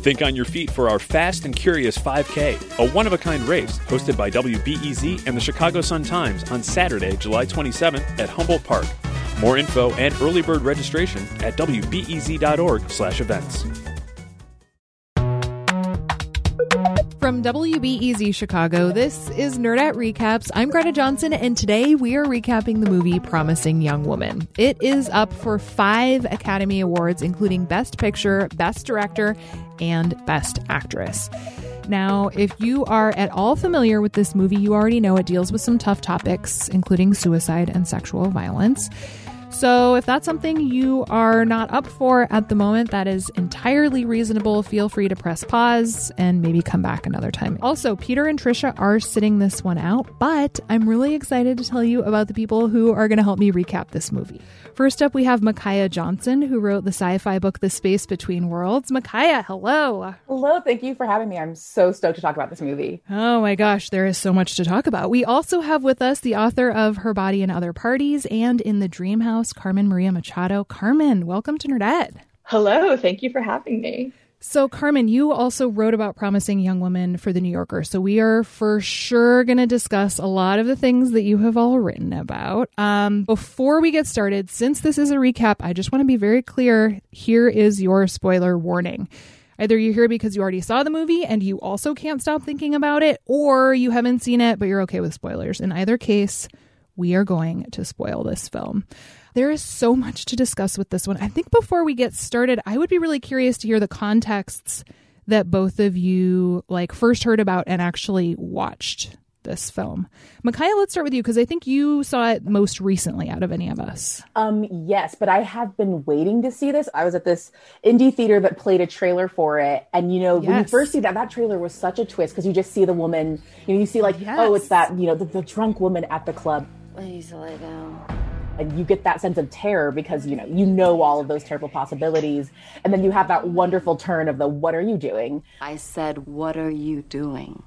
Think on your feet for our Fast and Curious 5K, a one-of-a-kind race hosted by WBEZ and the Chicago Sun-Times on Saturday, July 27th at Humboldt Park. More info and early bird registration at wbez.org/events. From WBEZ Chicago, this is Nerdette Recaps. I'm Greta Johnson, and today we are recapping the movie Promising Young Woman. It is up for 5 Academy Awards, including Best Picture, Best Director, and Best Actress. Now, if you are at all familiar with this movie, you already know it deals with some tough topics, including suicide and sexual violence. So if that's something you are not up for at the moment, that is entirely reasonable. Feel free to press pause and maybe come back another time. Also, Peter and Trisha are sitting this one out, but I'm really excited to tell you about the people who are going to help me recap this movie. First up, we have Micaiah Johnson, who wrote the sci-fi book The Space Between Worlds. Micaiah, hello. Hello, thank you for having me. I'm so stoked to talk about this movie. Oh my gosh, there is so much to talk about. We also have with us the author of Her Body and Other Parties and In the Dream House, Carmen Maria Machado. Carmen, welcome to Nerdette. Hello, thank you for having me. So, Carmen, you also wrote about Promising Young Woman for The New Yorker, so we are for sure going to discuss a lot of the things that you have all written about. Before we get started, since this is a recap, I just want to be very clear. Here is your spoiler warning. Either you're here because you already saw the movie and you also can't stop thinking about it, or you haven't seen it, but you're okay with spoilers. In either case, we are going to spoil this film. There is so much to discuss with this one. I think before we get started, I would be really curious to hear the contexts that both of you first heard about and actually watched this film. Micaiah, let's start with you because I think you saw it most recently out of any of us. Yes, but I have been waiting to see this. I was at this indie theater that played a trailer for it. And, when you first see that trailer was such a twist because you just see the woman, you see oh, it's that, the drunk woman at the club. Please lay down. And you get that sense of terror because, you know all of those terrible possibilities. And then you have that wonderful turn of the, what are you doing? I said, what are you doing?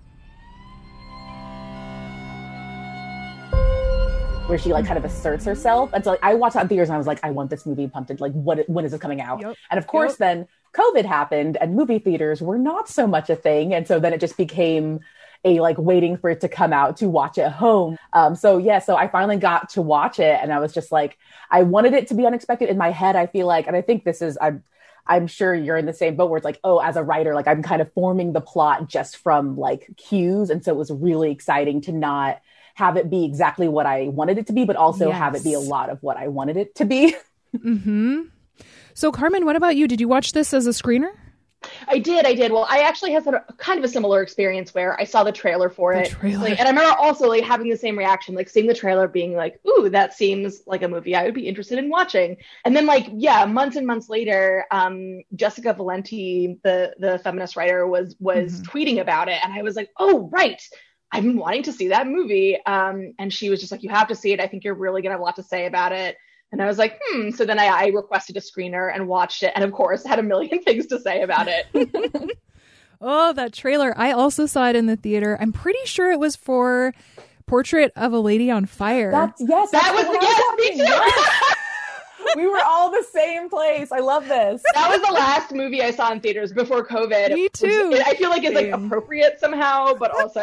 Where she kind of asserts herself. And so I watched that in theaters and I was like, I want this movie pumped. When is this coming out? Yep. And of course, then COVID happened and movie theaters were not so much a thing. And so then it just became a waiting for it to come out to watch at home. So I finally got to watch it and I was just I wanted it to be unexpected in my head. I feel like, and I think this is, I'm sure you're in the same boat where it's as a writer, I'm kind of forming the plot just from cues. And so it was really exciting to not have it be exactly what I wanted it to be, but also have it be a lot of what I wanted it to be. Mm-hmm. So Carmen, what about you? Did you watch this as a screener? I did. Well, I actually had kind of a similar experience where I saw the trailer for it. And I remember also having the same reaction, seeing the trailer being ooh, that seems like a movie I would be interested in watching. And then months and months later, Jessica Valenti, the feminist writer, was tweeting about it. And I was like, oh, right. I've been wanting to see that movie. And she was just you have to see it. I think you're really going to have a lot to say about it. And I was like, So then I requested a screener and watched it. And of course, had a million things to say about it. Oh, that trailer. I also saw it in the theater. I'm pretty sure it was for Portrait of a Lady on Fire. That was me too. We were all the same place. I love this. That was the last movie I saw in theaters before COVID. Me too. I feel like it's appropriate somehow, but also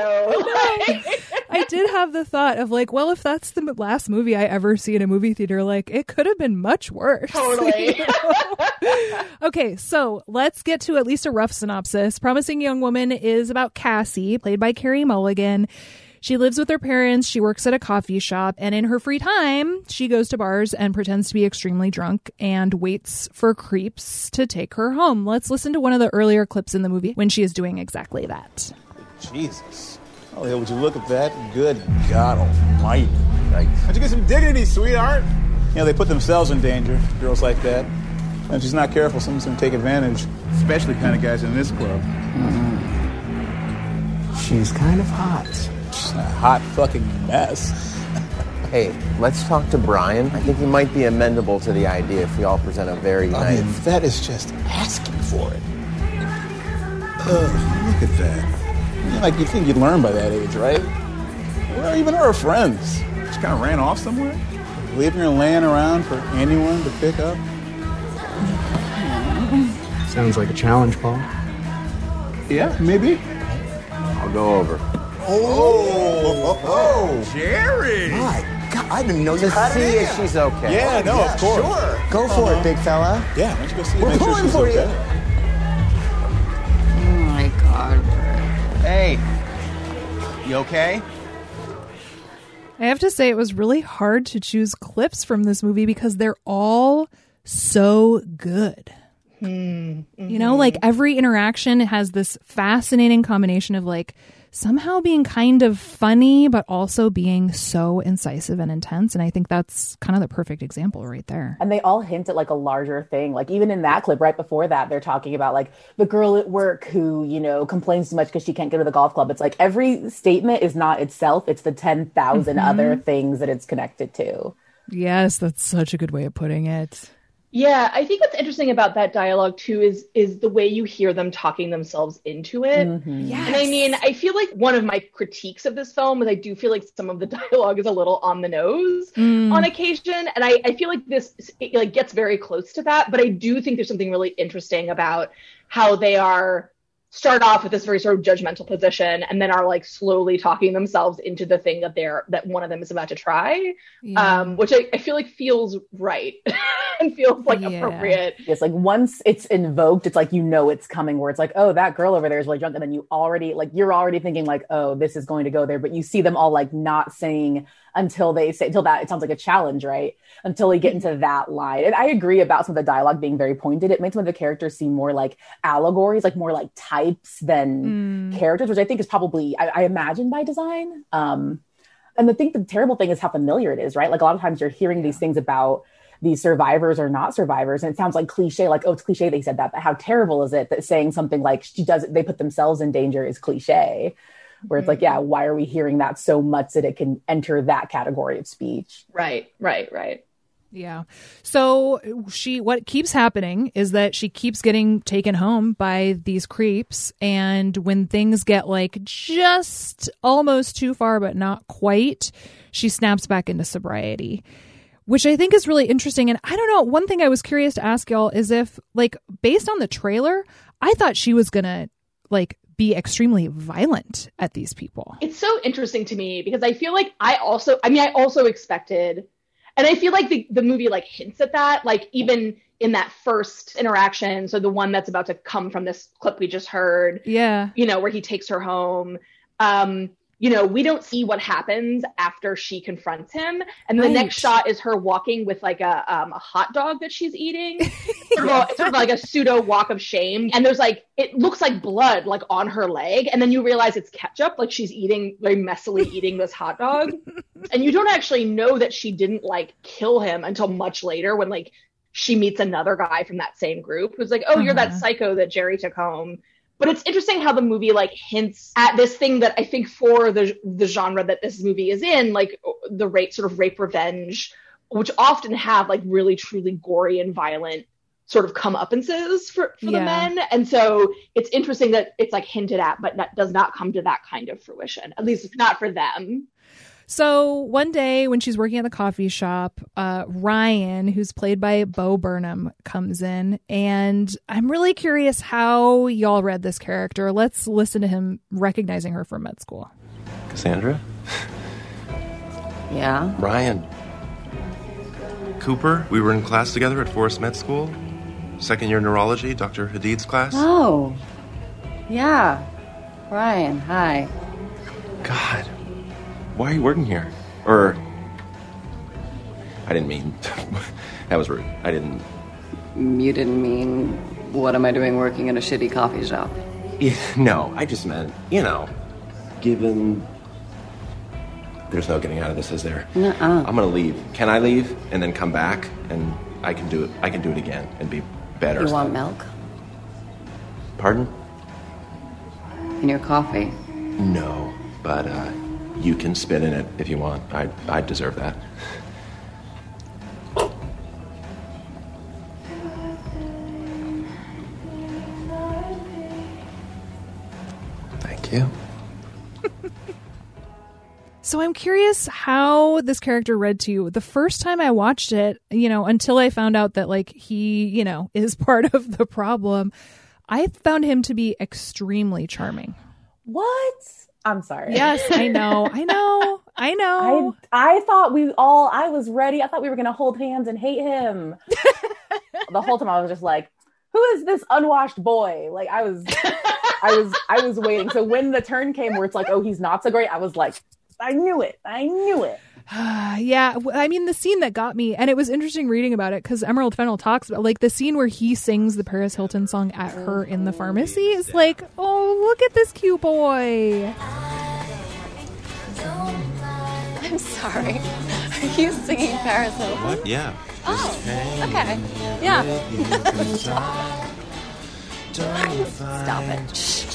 I did have the thought of well, if that's the last movie I ever see in a movie theater, it could have been much worse. Totally. Okay, so let's get to at least a rough synopsis. Promising Young Woman is about Cassie, played by Carey Mulligan. She lives with her parents, she works at a coffee shop, and in her free time, she goes to bars and pretends to be extremely drunk and waits for creeps to take her home. Let's listen to one of the earlier clips in the movie when she is doing exactly that. Jesus. Oh, hell, would you look at that? Good God almighty. How'd you get some dignity, sweetheart? They put themselves in danger, girls like that. And if she's not careful, someone's going to take advantage. Especially kind of guys in this club. Mm-hmm. She's kind of hot. A hot fucking mess. Hey, let's talk to Brian. I think he might be amenable to the idea if we all present a very nice... I mean, that is just asking for it. Look at that. You think you'd learn by that age, right? Where even are her friends? Just kind of ran off somewhere? Leaving her laying around for anyone to pick up? Sounds like a challenge, Paul. Yeah, maybe. I'll go over. Oh, Jerry! My God, I didn't know you To had see it in if you. she's okay. Yeah, no, of course. Sure. Go for it, big fella. Yeah, why don't you go see? We're make sure pulling she's for you. okay. Oh my God. Hey, you okay? I have to say it was really hard to choose clips from this movie because they're all so good. Mm-hmm. You know, like every interaction has this fascinating combination of like somehow being kind of funny, but also being so incisive and intense. And I think that's kind of the perfect example right there. And they all hint at like a larger thing. Like even in that clip right before that, they're talking about like the girl at work who, you know, complains too much because she can't go to the golf club. It's like every statement is not itself. It's the 10,000 other things that it's connected to. Yes, that's such a good way of putting it. Yeah, I think what's interesting about that dialogue too is the way you hear them talking themselves into it. Yes. And I mean, I feel like one of my critiques of this film is I do feel like some of the dialogue is a little on the nose on occasion. And I feel like this like gets very close to that. But I do think there's something really interesting about how they start off with this very sort of judgmental position and then are like slowly talking themselves into the thing that one of them is about to try, which I feel like feels right and feels like appropriate. It's like once it's invoked, it's like, you know, it's coming, where it's like, oh, that girl over there is really drunk. And then you're already thinking like, oh, this is going to go there. But you see them all like not saying until that, it sounds like a challenge, right? Until we get into that line. And I agree about some of the dialogue being very pointed. It makes some of the characters seem more like allegories, like more like types than characters, which I think is probably, I imagine, by design. And I think the terrible thing is how familiar it is, right? Like a lot of times you're hearing these things about these survivors or not survivors, and it sounds like cliche, like, oh, it's cliche they said that, but how terrible is it that saying something like they put themselves in danger is cliche? Where it's like, yeah, why are we hearing that so much that it can enter that category of speech? Right. Yeah. So what keeps happening is that she keeps getting taken home by these creeps. And when things get like just almost too far, but not quite, she snaps back into sobriety, which I think is really interesting. And I don't know, one thing I was curious to ask y'all is if, like, based on the trailer, I thought she was going to like be extremely violent at these people. It's so interesting to me because I feel like I also expected, and I feel like the movie like hints at that, like even in that first interaction. So the one that's about to come from this clip we just heard, you know, where he takes her home. You know, we don't see what happens after she confronts him. And the next shot is her walking with like a hot dog that she's eating. sort of like a pseudo walk of shame. And there's like, it looks like blood like on her leg. And then you realize it's ketchup, like she's very messily eating this hot dog. And you don't actually know that she didn't like kill him until much later when like she meets another guy from that same group who's like, oh, you're that psycho that Jerry took home. But it's interesting how the movie like hints at this thing that I think for the genre that this movie is in, like the rape revenge, which often have like really truly gory and violent sort of comeuppances for the men. And so it's interesting that it's like hinted at, but that does not come to that kind of fruition, at least not for them. So one day when she's working at the coffee shop, Ryan, who's played by Bo Burnham, comes in, and I'm really curious how y'all read this character. Let's listen to him recognizing her from med school. Cassandra? Yeah? Ryan. Cooper, we were in class together at Forest Med School. Second year neurology, Dr. Hadid's class. Oh, yeah. Ryan, hi. God. Why are you working here? Or... I didn't mean... That was rude. I didn't... You didn't mean, what am I doing working in a shitty coffee shop? Yeah, no, I just meant, you know, given... There's no getting out of this, is there? Nuh-uh. I'm gonna leave. Can I leave? And then come back, and I can do it again and be better. You want milk? Pardon? In your coffee? No, but, you can spit in it if you want. I deserve that. Thank you. So I'm curious how this character read to you. The first time I watched it, you know, until I found out that like he, you know, is part of the problem, I found him to be extremely charming. What? I'm sorry. Yes, I know. I thought I was ready. I thought we were going to hold hands and hate him. The whole time I was just like, who is this unwashed boy? Like I was waiting. So when the turn came where it's like, oh, he's not so great, I was like, I knew it. Yeah, I mean, the scene that got me, and it was interesting reading about it because Emerald Fennell talks about like the scene where he sings the Paris Hilton song at her in the pharmacy is like, oh, look at this cute boy. I'm sorry. Are you singing Paris Hilton? What? Yeah. Oh, okay. Yeah. Stop it.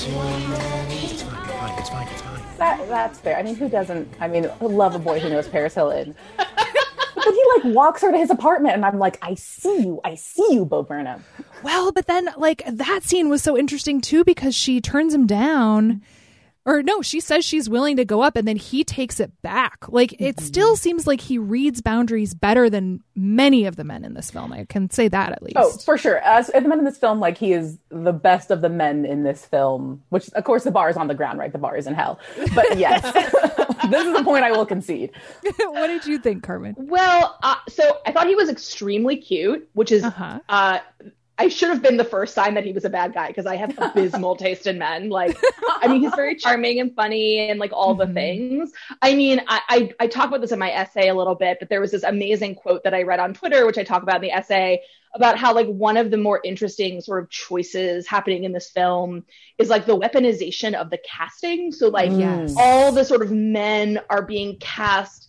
It's fine. That's fair. I mean, who doesn't? I mean, love a boy who knows Paris Hilton. But then he like walks her to his apartment, and I'm like, I see you, Bo Burnham. Well, but then like that scene was so interesting too because she turns him down. Or no, she says she's willing to go up and then he takes it back. Like it still seems like he reads boundaries better than many of the men in this film. I can say that at least. Oh, for sure. As the men in this film, like he is the best of the men in this film, which of course the bar is on the ground, right? The bar is in hell. But yes, this is the point I will concede. What did you think, Carmen? Well, so I thought he was extremely cute, which is I should have been the first sign that he was a bad guy because I have abysmal taste in men. Like, I mean, he's very charming and funny and like all the things. I mean, I talk about this in my essay a little bit, but there was this amazing quote that I read on Twitter, which I talk about in the essay about how like one of the more interesting sort of choices happening in this film is like the weaponization of the casting. So like all the sort of men are being cast.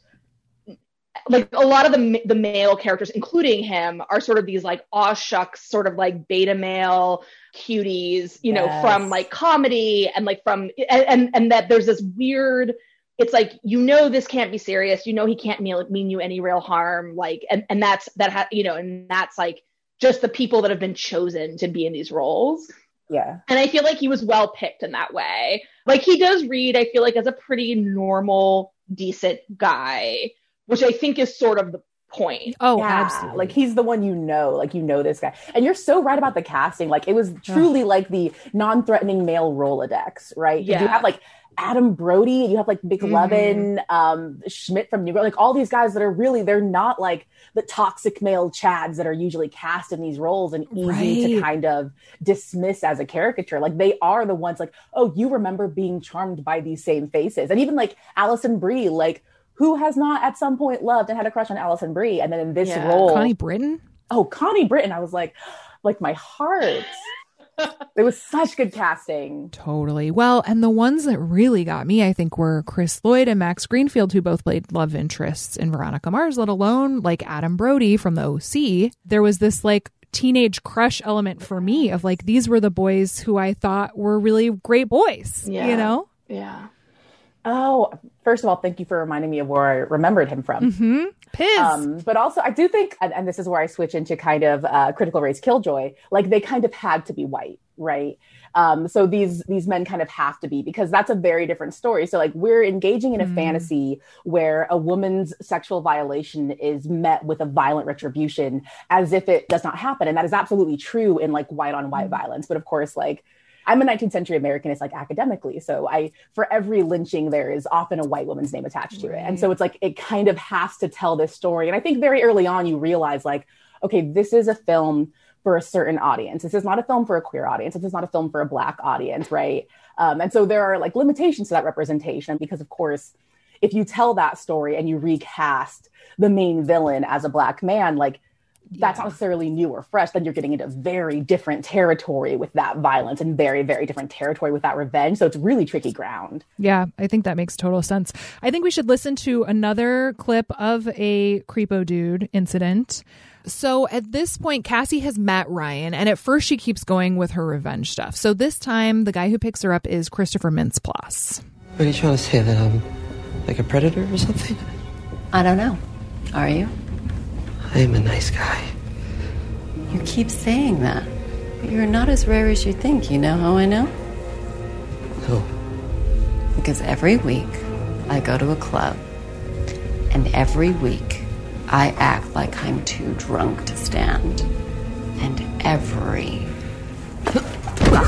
Like a lot of the male characters, including him, are sort of these like aw shucks, sort of like beta male cuties, you know, from like comedy and like from and that there's this weird. It's like, you know, this can't be serious. You know, he can't mean you any real harm. Like, and that's and that's like just the people that have been chosen to be in these roles. Yeah. And I feel like he was well picked in that way. Like he does read, I feel like, as a pretty normal, decent guy. Which I think is sort of the point. Oh, yeah, absolutely. Like he's the one like this guy. And you're so right about the casting. Like it was truly like the non-threatening male Rolodex, right? Yeah. You have like Adam Brody, you have like McLovin, Schmidt from New York, like all these guys that are really, they're not like the toxic male chads that are usually cast in these roles and easy to kind of dismiss as a caricature. Like they are the ones like, oh, you remember being charmed by these same faces. And even like Alison Brie, like, who has not at some point loved and had a crush on Alison Brie? And then in this role... Connie Britton? Oh, Connie Britton. I was like my heart. It was such good casting. Totally. Well, and the ones that really got me, I think, were Chris Lloyd and Max Greenfield, who both played love interests in Veronica Mars, let alone like Adam Brody from the OC. There was this like teenage crush element for me of like, these were the boys who I thought were really great boys, you know? Yeah. Oh, first of all, thank you for reminding me of where I remembered him from. Piz. But also, I do think, and this is where I switch into kind of Critical Race Killjoy, like they kind of had to be white, right? So these men kind of have to be, because that's a very different story. So like we're engaging in a fantasy where a woman's sexual violation is met with a violent retribution as if it does not happen. And that is absolutely true in like white on white violence. But of course, like I'm a 19th century Americanist, like academically. So for every lynching, there is often a white woman's name attached to it. And so it's like, it kind of has to tell this story. And I think very early on, you realize like, okay, this is a film for a certain audience. This is not a film for a queer audience. This is not a film for a Black audience, right? And so there are like limitations to that representation because of course, if you tell that story and you recast the main villain as a Black man, like that's not necessarily new or fresh, then you're getting into very different territory with that violence and very, very different territory with that revenge. So it's really tricky ground. Yeah, I think that makes total sense. I think we should listen to another clip of a Creepo Dude incident. So at this point, Cassie has met Ryan, and at first she keeps going with her revenge stuff. So this time, the guy who picks her up is Christopher Mintz-Plasse. What are you trying to say, that I'm like a predator or something? I don't know. Are you? I am a nice guy. You keep saying that. But you're not as rare as you think. You know how I know? No. Because every week, I go to a club. And every week, I act like I'm too drunk to stand. And every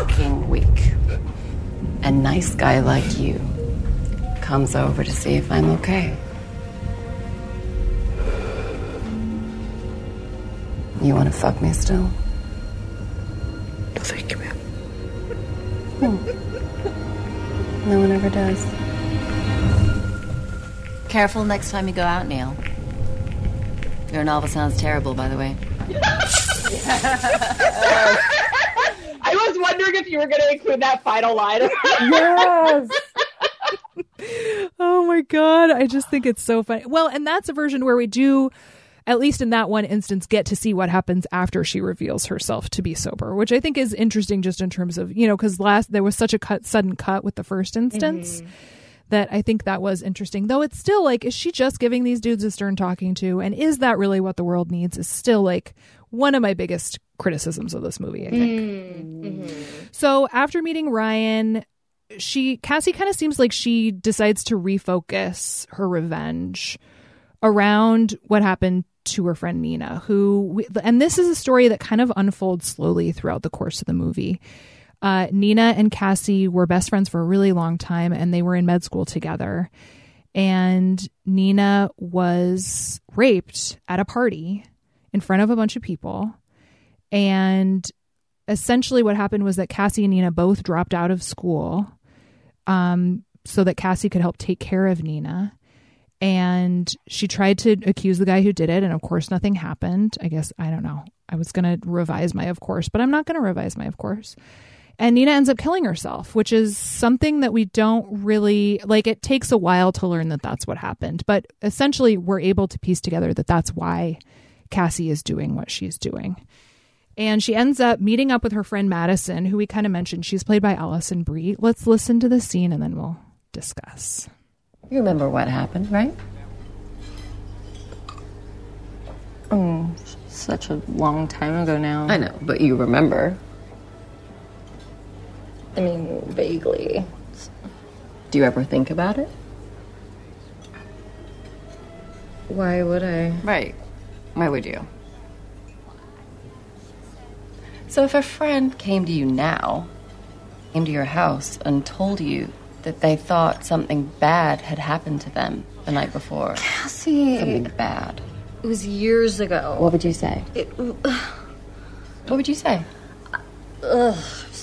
nice guy like you comes over to see if I'm okay. You want to fuck me still? No, thank you, ma'am. No one ever does. Careful next time you go out, Neil. Your novel sounds terrible, by the way. I was wondering if you were going to include that final line. Yes. Oh my God. I just think it's so funny. Well, and that's a version where we do, at least in that one instance, get to see what happens after she reveals herself to be sober, which I think is interesting just in terms of, because there was such a sudden cut with the first instance that I think that was interesting. Though it's still like, is she just giving these dudes a stern talking to? And is that really what the world needs? Is still like one of my biggest criticisms of this movie, I think. So after meeting Ryan, Cassie kind of seems like she decides to refocus her revenge around what happened to her friend Nina, and this is a story that kind of unfolds slowly throughout the course of the movie. Nina and Cassie were best friends for a really long time, and they were in med school together. And Nina was raped at a party in front of a bunch of people. And essentially what happened was that Cassie and Nina both dropped out of school so that Cassie could help take care of Nina. And she tried to accuse the guy who did it. And of course, nothing happened. I guess, I don't know. I was going to revise my of course, but I'm not going to revise my of course. And Nina ends up killing herself, which is something that we don't really like. It takes a while to learn that that's what happened. But essentially, we're able to piece together that that's why Cassie is doing what she's doing. And she ends up meeting up with her friend Madison, who we kind of mentioned. She's played by Alison Brie. Let's listen to the scene and then we'll discuss. You remember what happened, right? Such a long time ago now. I know, but you remember. I mean, vaguely. Do you ever think about it? Why would I? Right. Why would you? So if a friend came to you now, came to your house and told you that they thought something bad had happened to them the night before. Cassie. Something bad. It was years ago. What would you say? What would you say? A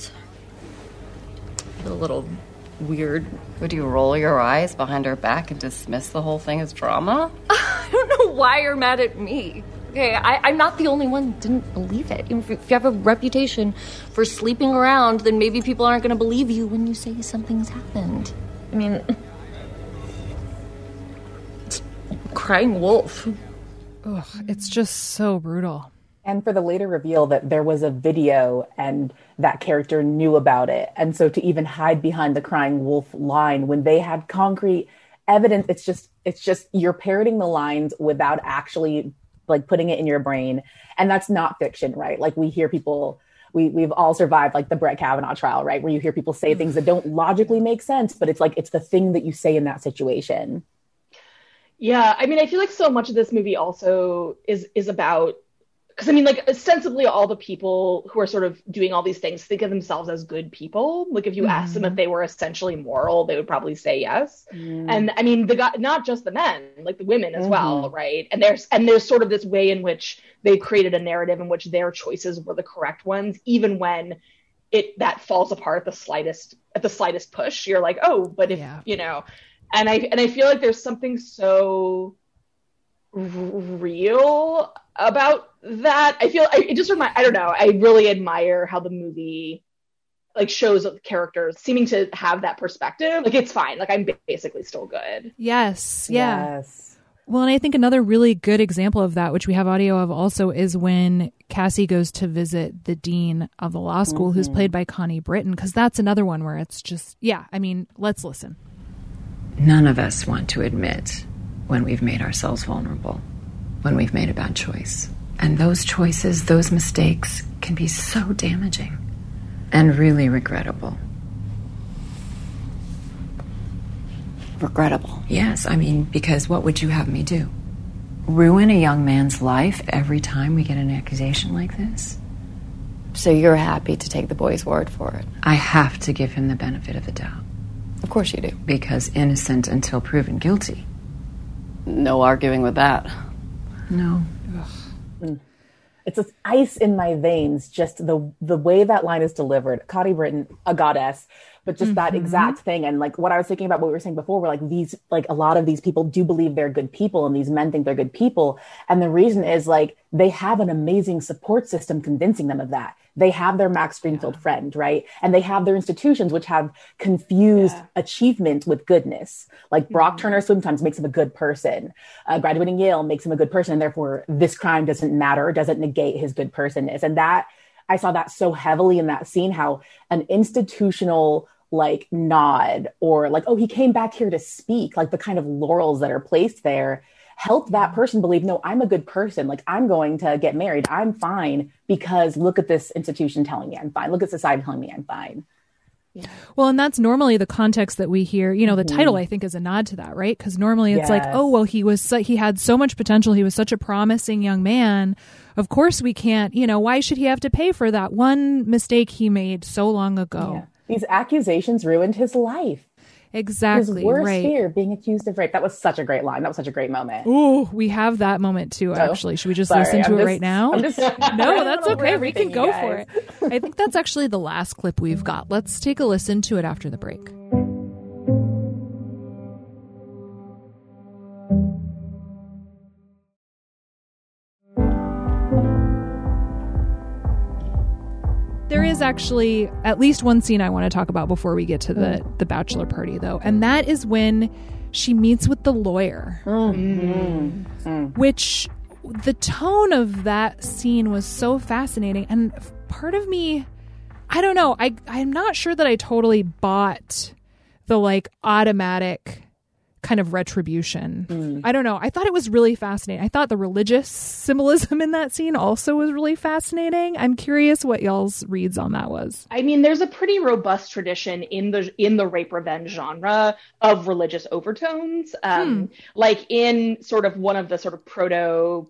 little weird. Would you roll your eyes behind her back and dismiss the whole thing as drama? I don't know why you're mad at me. Okay, I'm not the only one who didn't believe it. If you have a reputation for sleeping around, then maybe people aren't going to believe you when you say something's happened. I mean, it's crying wolf. Ugh, it's just so brutal. And for the later reveal that there was a video and that character knew about it. And so to even hide behind the crying wolf line when they had concrete evidence, it's just you're parroting the lines without actually like putting it in your brain. And that's not fiction, right? Like we hear people, we've all survived like the Brett Kavanaugh trial, right? Where you hear people say things that don't logically make sense, but it's like, it's the thing that you say in that situation. Yeah. I mean, I feel like so much of this movie also is about, because I mean, like ostensibly all the people who are sort of doing all these things think of themselves as good people. Like if you ask them if they were essentially moral, they would probably say yes. And I mean, not just the men, like the women as well, right? And there's sort of this way in which they created a narrative in which their choices were the correct ones, even when that falls apart at the slightest push. You're like, oh, but if you know, and I feel like there's something so real about that. I feel it just I don't know, I really admire how the movie like shows the characters seeming to have that perspective. Like it's fine, like I'm basically still good. Yes. Well, and I think another really good example of that, which we have audio of also, is when Cassie goes to visit the dean of the law school, who's played by Connie Britton, because that's another one where it's just I mean, let's listen. None of us want to admit when we've made ourselves vulnerable, when we've made a bad choice. And those choices, those mistakes can be so damaging and really regrettable. Regrettable? Yes, I mean, because what would you have me do? Ruin a young man's life every time we get an accusation like this? So you're happy to take the boy's word for it? I have to give him the benefit of the doubt. Of course you do. Because innocent until proven guilty. No arguing with that. No. It's this ice in my veins, just the way that line is delivered. Connie Britton, a goddess, but just that exact thing. And like what I was thinking about what we were saying before, were like a lot of these people do believe they're good people, and these men think they're good people. And the reason is like they have an amazing support system convincing them of that. They have their Max Greenfield friend, right? And they have their institutions, which have confused achievement with goodness. Like Brock Turner swim times makes him a good person. Graduating Yale makes him a good person. And therefore, this crime doesn't matter, doesn't negate his good personness. And that, I saw that so heavily in that scene, how an institutional like nod or like, oh, he came back here to speak, like the kind of laurels that are placed there help that person believe, no, I'm a good person. Like I'm going to get married. I'm fine because look at this institution telling me I'm fine. Look at society telling me I'm fine. Yeah. Well, and that's normally the context that we hear, you know, the title I think is a nod to that, right? Because normally it's like, oh, well, he had so much potential. He was such a promising young man. Of course we can't, you know, why should he have to pay for that one mistake he made so long ago? Yeah. These accusations ruined his life. Exactly. His worst right. fear, being accused of rape. That was such a great line. That was such a great moment. Ooh, we have that moment too, actually. Should we just listen to it right now? No, that's okay. We can go for it. I think that's actually the last clip we've got. Let's take a listen to it after the break. There is actually at least one scene I want to talk about before we get to the bachelor party, though. And that is when she meets with the lawyer, which the tone of that scene was so fascinating. And part of me, I don't know, I'm not sure that I totally bought the like automatic kind of retribution. I don't know. I thought it was really fascinating. I thought the religious symbolism in that scene also was really fascinating. I'm curious what y'all's reads on that was. I mean, there's a pretty robust tradition in the rape revenge genre of religious overtones. Like in sort of one of the sort of proto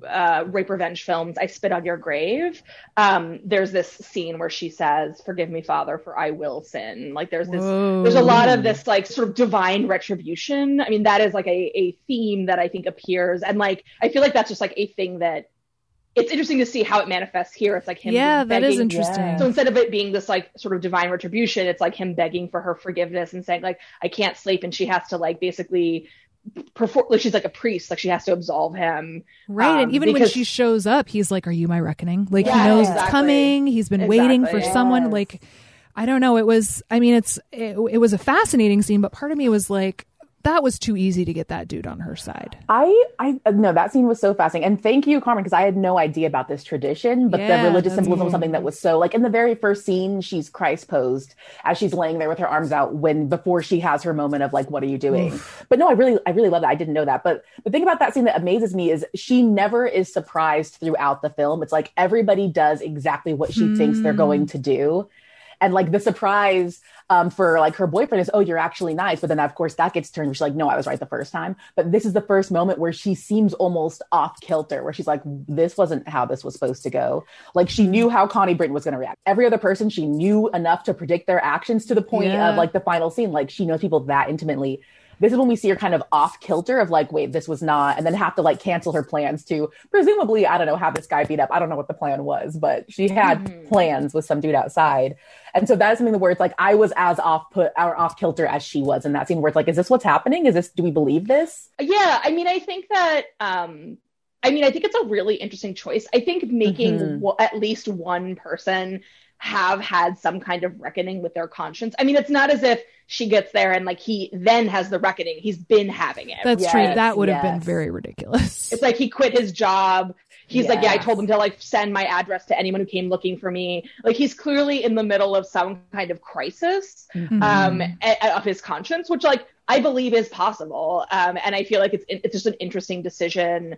rape revenge films, I Spit on Your Grave, there's this scene where she says, "Forgive me, Father, for I will sin." Like there's a lot of this like sort of divine retribution. I mean, that is like a theme that I think appears, and like I feel like that's just like a thing that it's interesting to see how it manifests here. It's like him that begging. is interesting. So instead of it being this like sort of divine retribution, it's like him begging for her forgiveness and saying like, I can't sleep, and she has to like basically perform, like she's like a priest, like she has to absolve him, right? And even when she shows up, he's like, "Are you my reckoning?" Like he knows it's coming. He's been waiting for someone. Like I don't know. It was. I mean, it was a fascinating scene, but part of me was like, that was too easy to get that dude on her side. I no, that scene was so fascinating. And thank you, Carmen, because I had no idea about this tradition, but the religious symbolism was something that was so, like in the very first scene, she's Christ posed as she's laying there with her arms out before she has her moment of like, what are you doing? But no, I really love that. I didn't know that. But the thing about that scene that amazes me is she never is surprised throughout the film. It's like everybody does exactly what she thinks they're going to do. And like the surprise for like her boyfriend is, oh, you're actually nice. But then of course that gets turned. She's like, no, I was right the first time. But this is the first moment where she seems almost off kilter, where she's like, this wasn't how this was supposed to go. Like she knew how Connie Britton was going to react. Every other person, she knew enough to predict their actions to the point of like the final scene. Like she knows people that intimately. This is when we see her kind of off kilter of like, wait, this was not, and then have to like cancel her plans to presumably, I don't know, have this guy beat up. I don't know what the plan was, but she had plans with some dude outside. And so that is something where it's like, I was as off kilter as she was in that scene where it's like, is this what's happening? Do we believe this? Yeah. I mean, I think that, I think it's a really interesting choice. I think making at least one person have had some kind of reckoning with their conscience. I mean, it's not as if she gets there and like he then has the reckoning. He's been having it. That's true. That would have been very ridiculous. It's like he quit his job. He's like, I told him to like send my address to anyone who came looking for me. Like he's clearly in the middle of some kind of crisis of his conscience, which like I believe is possible. And I feel like it's just an interesting decision.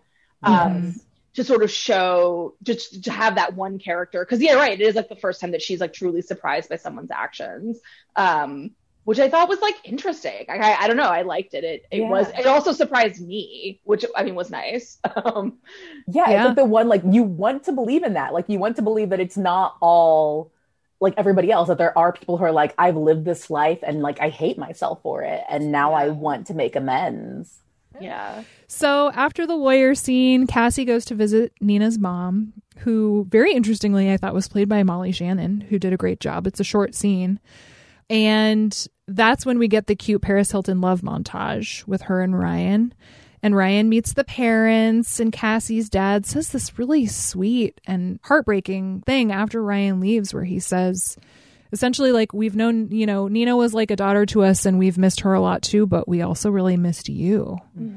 To sort of show, just to have that one character. Because, it is like the first time that she's like truly surprised by someone's actions. which I thought was like interesting. I don't know. I liked it. It also surprised me, which I mean was nice. It's like the one, like, you want to believe in that. Like, you want to believe that it's not all like everybody else, that there are people who are like, I've lived this life and like I hate myself for it, and now I want to make amends. Yeah. So after the lawyer scene, Cassie goes to visit Nina's mom, who very interestingly I thought was played by Molly Shannon, who did a great job. It's a short scene. And that's when we get the cute Paris Hilton love montage with her and Ryan. And Ryan meets the parents, and Cassie's dad says this really sweet and heartbreaking thing after Ryan leaves, where he says, essentially, like, we've known, you know, Nina was like a daughter to us and we've missed her a lot too, but we also really missed you,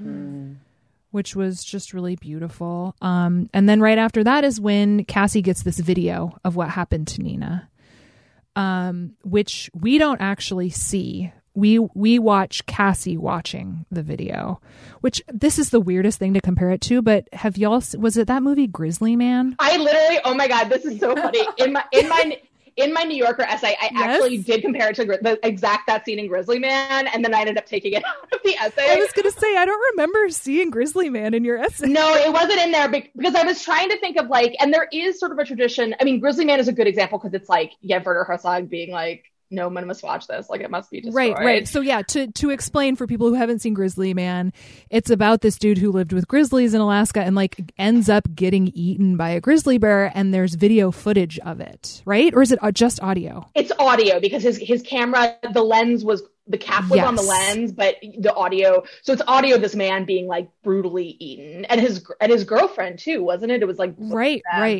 which was just really beautiful. And then right after that is when Cassie gets this video of what happened to Nina, which we don't actually see. We watch Cassie watching the video, which this is the weirdest thing to compare it to. But have y'all, was it that movie Grizzly Man? I literally, oh my God, this is so funny. In my New Yorker essay, I actually did compare it to that scene in Grizzly Man, and then I ended up taking it out of the essay. I was going to say, I don't remember seeing Grizzly Man in your essay. No, it wasn't in there because I was trying to think of like, and there is sort of a tradition. I mean, Grizzly Man is a good example because it's like, Werner Herzog being like, no one must watch this. Like, it must be destroyed. Right. So yeah, to explain for people who haven't seen Grizzly Man, it's about this dude who lived with grizzlies in Alaska and like ends up getting eaten by a grizzly bear, and there's video footage of it, right? Or is it just audio? It's audio because his camera, the cap was on the lens, but the audio. So it's audio of this man being like brutally eaten, and his girlfriend too, wasn't it? It was like right.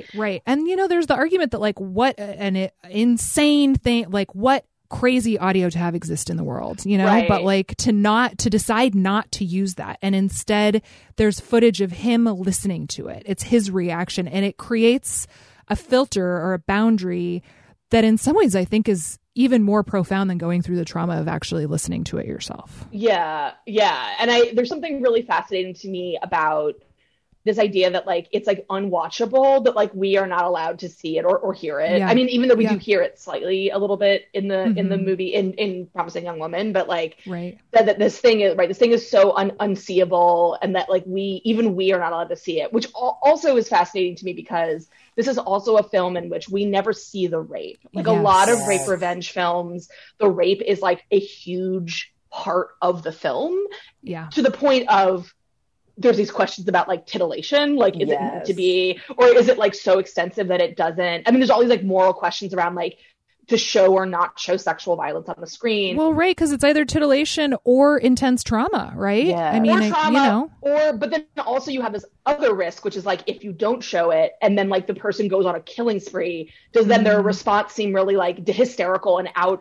And you know, there's the argument that like what an insane thing, like what crazy audio to have exist in the world, you know, but like to decide not to use that, and instead there's footage of him listening to it. It's his reaction, and it creates a filter or a boundary that in some ways I think is even more profound than going through the trauma of actually listening to it yourself. Yeah. And there's something really fascinating to me about this idea that like it's like unwatchable, that like we are not allowed to see it or hear it. I mean, even though we do hear it slightly a little bit in the movie in Promising Young Woman, but like that this thing is so unseeable, and that like we are not allowed to see it, which also is fascinating to me because this is also a film in which we never see the rape. Like a lot of rape revenge films, the rape is like a huge part of the film. Yeah. To the point of there's these questions about like titillation, like is it meant to be, or is it like so extensive that it doesn't? I mean, there's all these like moral questions around like to show or not show sexual violence on the screen. Well, right, because it's either titillation or intense trauma, right? Yeah. I mean, or trauma, you know. But then also you have this other risk, which is like if you don't show it and then like the person goes on a killing spree, does then their response seem really like hysterical and out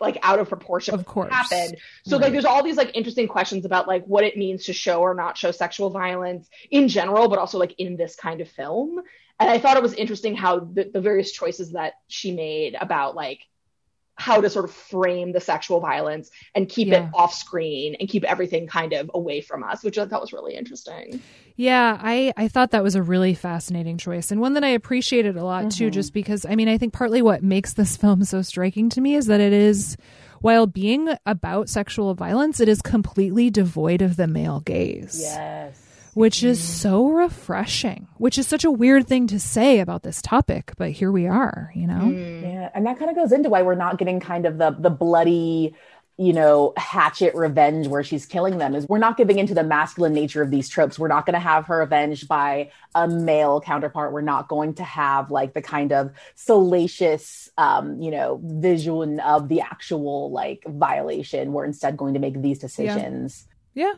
of proportion? Of course. Happened. So like there's all these like interesting questions about like what it means to show or not show sexual violence in general, but also like in this kind of film. And I thought it was interesting how the various choices that she made about like how to sort of frame the sexual violence and keep it off screen and keep everything kind of away from us, which I thought was really interesting. Yeah, I thought that was a really fascinating choice, and one that I appreciated a lot too, just because, I mean, I think partly what makes this film so striking to me is that it is, while being about sexual violence, it is completely devoid of the male gaze. Yes. Which is so refreshing, which is such a weird thing to say about this topic, but here we are, you know? Yeah, and that kind of goes into why we're not getting kind of the bloody, you know, hatchet revenge where she's killing them, is we're not giving into the masculine nature of these tropes. We're not going to have her avenged by a male counterpart. We're not going to have like the kind of salacious, you know, vision of the actual like violation. We're instead going to make these decisions. Yeah.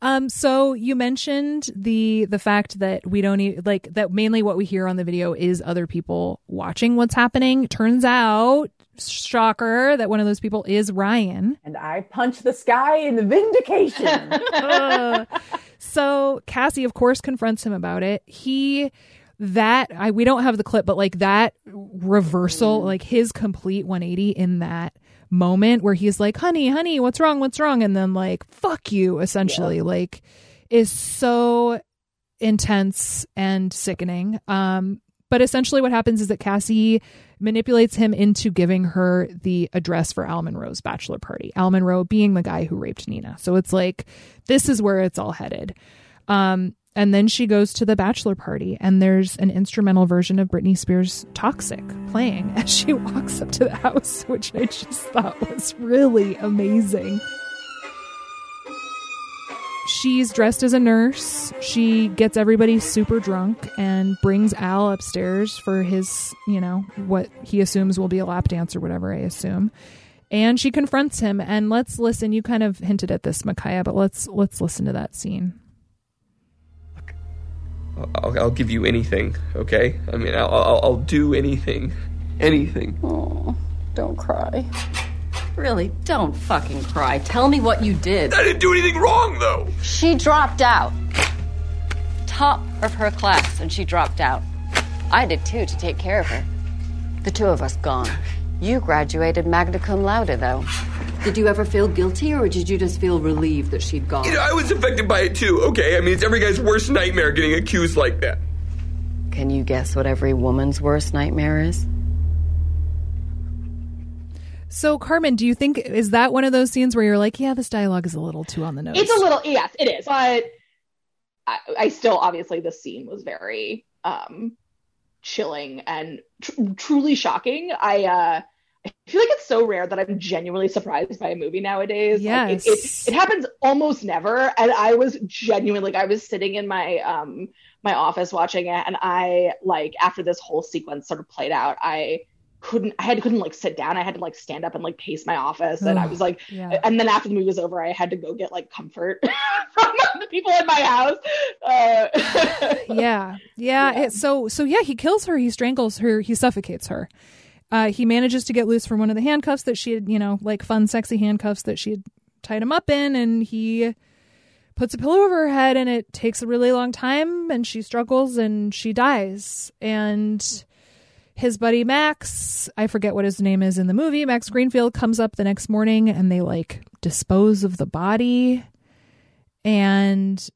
So you mentioned the fact that we don't like that mainly what we hear on the video is other people watching what's happening. Turns out, shocker, that one of those people is Ryan. And I punched the sky in the vindication. So Cassie, of course, confronts him about it. We don't have the clip, but like that reversal, like his complete 180 in that moment where he's like, honey, what's wrong? And then like, fuck you, essentially, like is so intense and sickening. But essentially what happens is that Cassie manipulates him into giving her the address for Al Monroe's bachelor party. Al Monroe being the guy who raped Nina. So it's like, this is where it's all headed. And then she goes to the bachelor party and there's an instrumental version of Britney Spears' Toxic playing as she walks up to the house, which I just thought was really amazing. She's dressed as a nurse. She gets everybody super drunk and brings Al upstairs for his, what he assumes will be a lap dance or whatever, I assume. And she confronts him. And let's listen. You kind of hinted at this, Micaiah, but let's listen to that scene. I'll give you anything, okay? I mean, I'll do anything. Anything. Oh, don't cry. Really, don't fucking cry. Tell me what you did. I didn't do anything wrong, though. She dropped out. Top of her class, and she dropped out. I did too, to take care of her. The two of us gone. You graduated magna cum laude, though. Did you ever feel guilty, or did you just feel relieved that she'd gone? I was affected by it too, okay? I mean, it's every guy's worst nightmare getting accused like that. Can you guess what every woman's worst nightmare is? So, Carmen, do you think, is that one of those scenes where you're like, yeah, this dialogue is a little too on the nose? It's a little, yes, it is. But I still, obviously, the scene was very chilling and truly shocking. I feel like it's so rare that I'm genuinely surprised by a movie nowadays. Yes. Like it happens almost never. And I was genuinely, I was sitting in my my office watching it, and I, after this whole sequence sort of played out, I couldn't sit down. I had to stand up and pace my office. And I was and then after the movie was over, I had to go get comfort from the people in my house. Yeah. So he kills her. He strangles her. He suffocates her. He manages to get loose from one of the handcuffs that she had, fun, sexy handcuffs that she had tied him up in. And he puts a pillow over her head, and it takes a really long time, and she struggles and she dies. And his buddy Max, I forget what his name is in the movie, Max Greenfield, comes up the next morning and they dispose of the body. And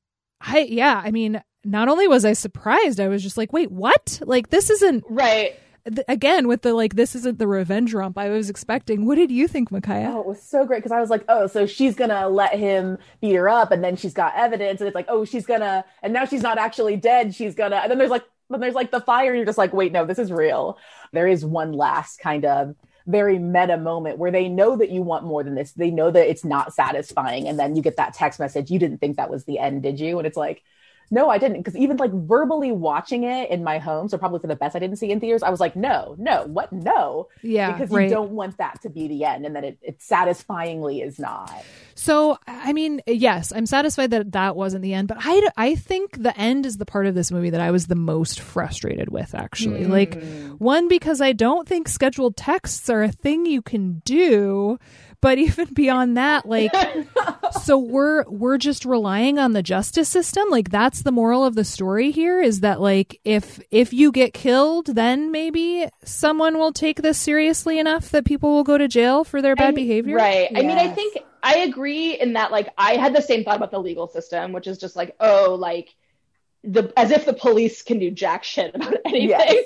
I mean, not only was I surprised, I was just like, wait, what? This isn't right. Again, with the this isn't the revenge rump I was expecting. What did you think, Micaiah? Oh, it was so great because I was like, oh, so she's gonna let him beat her up, and then she's got evidence, and it's oh, she's gonna, and now she's not actually dead. She's gonna, and then there's the fire, and you're just like, wait, no, this is real. There is one last kind of very meta moment where they know that you want more than this. They know that it's not satisfying, and then you get that text message. You didn't think that was the end, did you? And it's like, no, I didn't. Because even verbally watching it in my home, so probably for the best I didn't see in theaters, I was like, no, what? No. Yeah. Because you don't want that to be the end, and then it satisfyingly is not. So, I mean, yes, I'm satisfied that wasn't the end, but I think the end is the part of this movie that I was the most frustrated with, actually. One, because I don't think scheduled texts are a thing you can do. But even beyond that, so we're just relying on the justice system. That's the moral of the story here, is that if you get killed, then maybe someone will take this seriously enough that people will go to jail for their bad behavior. Right. Yes. I mean, I think I agree in that, I had the same thought about the legal system, which is just as if the police can do jack shit about anything. Yes.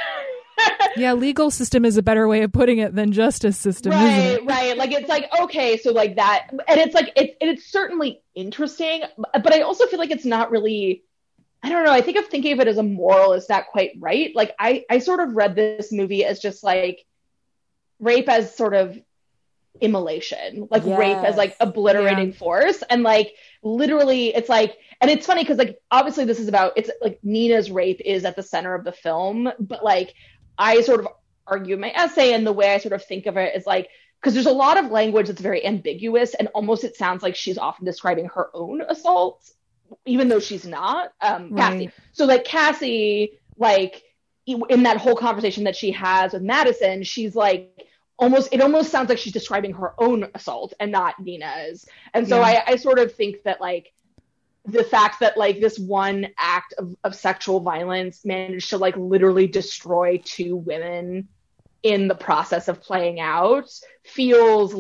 Yeah, legal system is a better way of putting it than justice system, isn't it? Right. It's okay, so that, and it's certainly interesting, but I also feel like it's not really, I don't know, I think of thinking of it as a moral is not quite right. I sort of read this movie as just rape as sort of immolation, yes. Rape as obliterating force, and literally it's and it's funny because obviously this is about, it's Nina's rape is at the center of the film, but I sort of argue in my essay, and the way I sort of think of it is because there's a lot of language that's very ambiguous, and almost it sounds like she's often describing her own assault, even though she's not. Right. Cassie. So Cassie, in that whole conversation that she has with Madison, she's it almost sounds like she's describing her own assault and not Nina's. And so I sort of think that the fact that this one act of sexual violence managed to literally destroy two women in the process of playing out feels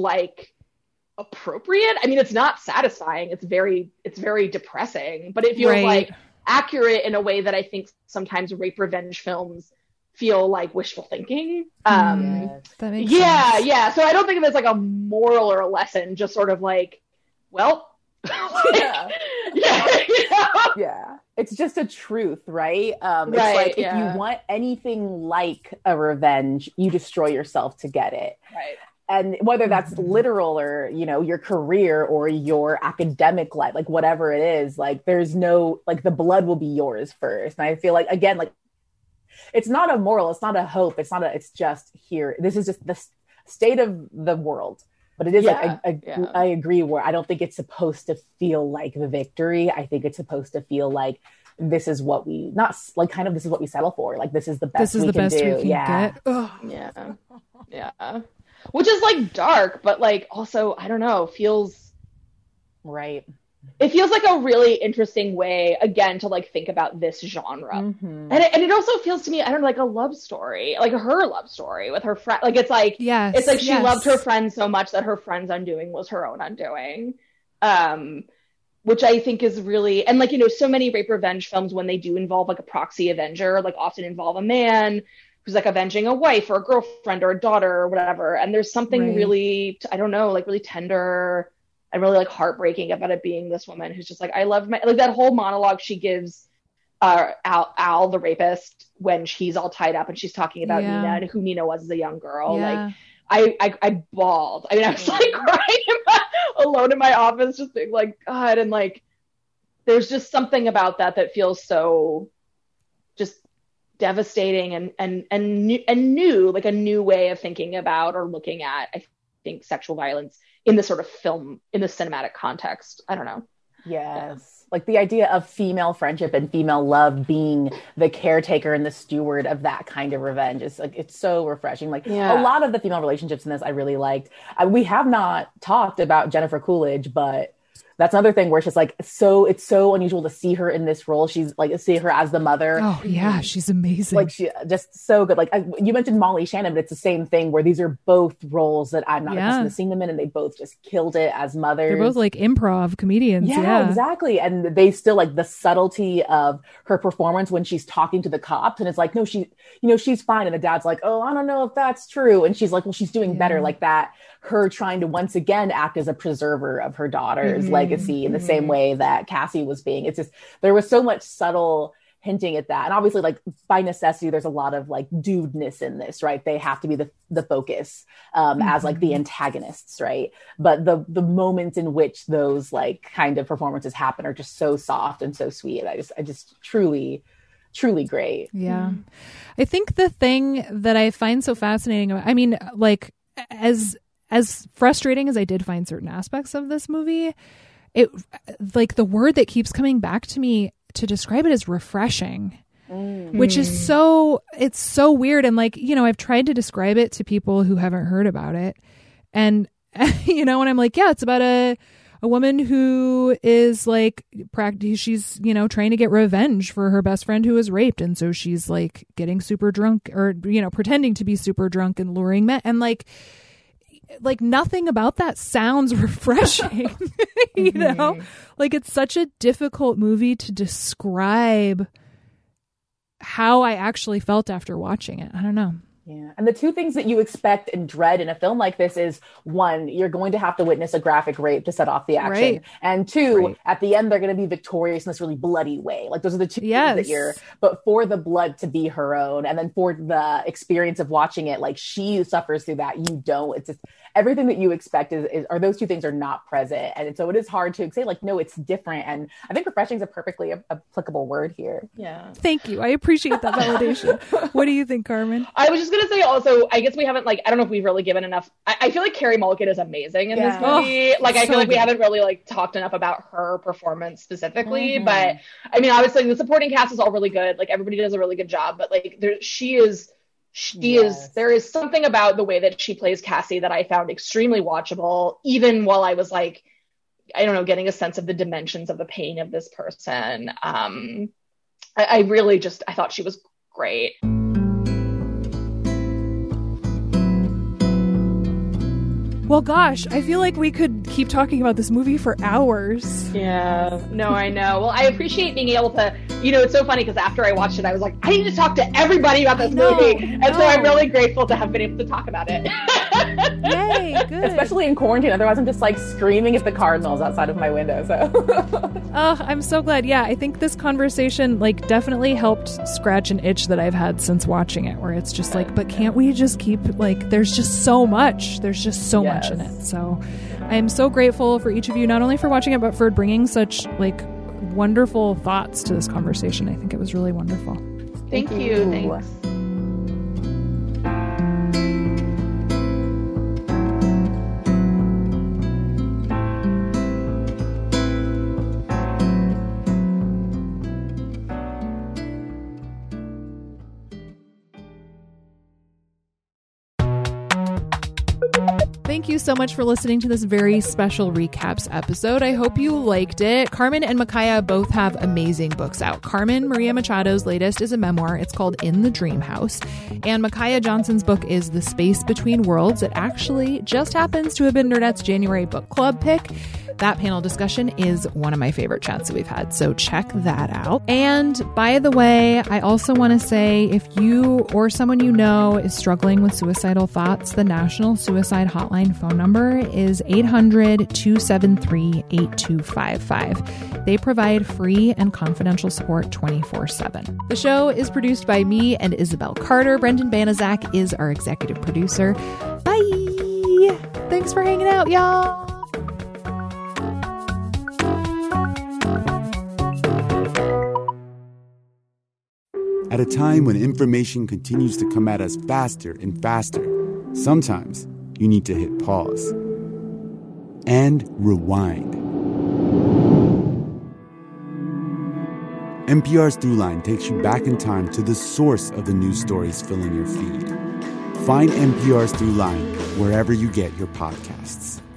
appropriate. I mean, it's not satisfying. It's very depressing, but it feels accurate in a way that I think sometimes rape revenge films feel like wishful thinking. That makes sense. Yeah. So I don't think of it as like a moral or a lesson, just sort of like, well, yeah. It's just a truth, right? It's like if you want anything like a revenge, you destroy yourself to get it. Right. And whether that's literal or, you know, your career or your academic life, like whatever it is, like there's no, like the blood will be yours first. And I feel like, again, like it's not a moral, it's not a hope, it's just here. This is just the state of the world. But it is I agree where I don't think it's supposed to feel like the victory. I think it's supposed to feel like this is what we, not like kind of this is what we settle for. Like this is the best we can do. Get. Yeah. Which is like dark, but like also, I don't know, feels right. It feels like a really interesting way, again, to like think about this genre. And it also feels to me, I don't know, like a love story, like her love story with her friend. Like it's like, it's like she loved her friend so much that her friend's undoing was her own undoing. Which I think is really, and like, you know, so many rape revenge films, when they do involve like a proxy avenger, like often involve a man who's like avenging a wife or a girlfriend or a daughter or whatever. And there's something really, I don't know, like really tender and really like heartbreaking about it being this woman who's just like, I love my, like that whole monologue she gives Al, the rapist, when she's all tied up and she's talking about Nina and who Nina was as a young girl. Like I bawled. I mean, I was like crying alone in my office, just being like, God. And like, there's just something about that feels so just devastating and new, like a new way of thinking about or looking at, I think, sexual violence in the sort of film, in the cinematic context. I don't know. Yes. Like the idea of female friendship and female love being the caretaker and the steward of that kind of revenge is like, it's so refreshing. Like a lot of the female relationships in this I really liked. We have not talked about Jennifer Coolidge, but that's another thing where it's just like, it's so unusual to see her in this role. She's like, see her as the mother. Oh yeah, she's amazing. Like she just so good. Like you mentioned Molly Shannon, but it's the same thing where these are both roles that I'm not accustomed to seeing them in, and they both just killed it as mothers. They're both like improv comedians. Yeah, exactly. And they still like the subtlety of her performance when she's talking to the cops, and it's like, no, she's fine. And the dad's like, oh, I don't know if that's true. And she's like, well, she's doing better. Like that, her trying to once again act as a preserver of her daughter's legacy in the same way that Cassie was being. It's just, there was so much subtle hinting at that. And obviously, like by necessity, there's a lot of like dudeness in this, right? They have to be the focus as like the antagonists, right? But the moments in which those like kind of performances happen are just so soft and so sweet. I just truly great. Yeah. I think the thing that I find so fascinating about, I mean, like as frustrating as I did find certain aspects of this movie, it like the word that keeps coming back to me to describe it is refreshing, which is it's so weird. And like, you know, I've tried to describe it to people who haven't heard about it. And, you know, and I'm like, yeah, it's about a woman who is like, she's, you know, trying to get revenge for her best friend who was raped. And so she's like getting super drunk or, you know, pretending to be super drunk and luring men. And like nothing about that sounds refreshing, you know, like it's such a difficult movie to describe how I actually felt after watching it. I don't know. Yeah. And the two things that you expect and dread in a film like this is, one, you're going to have to witness a graphic rape to set off the action. Right. And two, at the end, they're going to be victorious in this really bloody way. Like those are the two things that but for the blood to be her own, and then for the experience of watching it, like she suffers through that, you don't. It's just everything that you expect or those two things are not present. And so it is hard to say like, no, it's different. And I think refreshing is a perfectly applicable word here. Yeah. Thank you. I appreciate that validation. What do you think, Carmen? I was just going to say also, I guess we haven't I don't know if we've really given enough. I feel like Carey Mulligan is amazing in this movie. I feel like we haven't really like talked enough about her performance specifically, but I mean, obviously the supporting cast is all really good. Like everybody does a really good job, but like there is something about the way that she plays Cassie that I found extremely watchable, even while I was like, I don't know, getting a sense of the dimensions of the pain of this person. I really I thought she was great. Well, gosh, I feel like we could keep talking about this movie for hours. Yeah, no, I know. Well, I appreciate being able to, it's so funny because after I watched it, I was like, I need to talk to everybody about this movie. And so I'm really grateful to have been able to talk about it. Yay, good. Especially in quarantine. Otherwise, I'm just like screaming at the Cardinals outside of my window. So, oh, I'm so glad. Yeah, I think this conversation like definitely helped scratch an itch that I've had since watching it, where it's just like, but can't we just keep like? There's just so much. There's just so much in it. So, I am so grateful for each of you, not only for watching it, but for bringing such like wonderful thoughts to this conversation. I think it was really wonderful. Thank you. Thanks. Thank you so much for listening to this very special Recaps episode. I hope you liked it. Carmen and Micaiah both have amazing books out. Carmen Maria Machado's latest is a memoir. It's called In the Dream House. And Micaiah Johnson's book is The Space Between Worlds. It actually just happens to have been Nerdette's January book club pick. That panel discussion is one of my favorite chats that we've had, so check that out. And by the way, I also want to say if you or someone you know is struggling with suicidal thoughts, the National Suicide Hotline phone number is 800-273-8255. They provide free and confidential support 24/7. The show is produced by me and Isabel Carter. Brendan Banaszak is our executive producer. Bye! Thanks for hanging out, y'all! At a time when information continues to come at us faster and faster, sometimes you need to hit pause and rewind. NPR's Throughline takes you back in time to the source of the news stories filling your feed. Find NPR's Throughline wherever you get your podcasts.